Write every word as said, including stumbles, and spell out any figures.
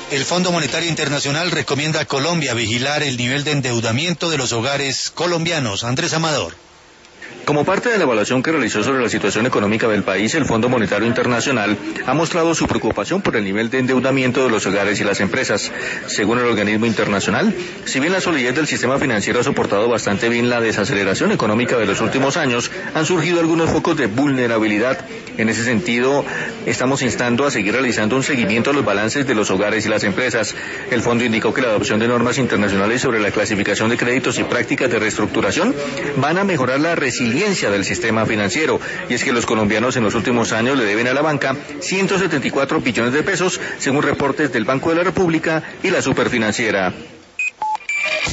El Fondo Monetario Internacional recomienda a Colombia vigilar el nivel de endeudamiento de los hogares colombianos. Andrés Amador. Como parte de la evaluación que realizó sobre la situación económica del país, el Fondo Monetario Internacional ha mostrado su preocupación por el nivel de endeudamiento de los hogares y las empresas. Según el organismo internacional, si bien la solidez del sistema financiero ha soportado bastante bien la desaceleración económica de los últimos años, han surgido algunos focos de vulnerabilidad. En ese sentido, estamos instando a seguir realizando un seguimiento a los balances de los hogares y las empresas. El fondo indicó que la adopción de normas internacionales sobre la clasificación de créditos y prácticas de reestructuración van a mejorar la resiliencia del sistema financiero, y es que los colombianos en los últimos años le deben a la banca ciento setenta y cuatro billones de pesos, según reportes del Banco de la República y la Superfinanciera.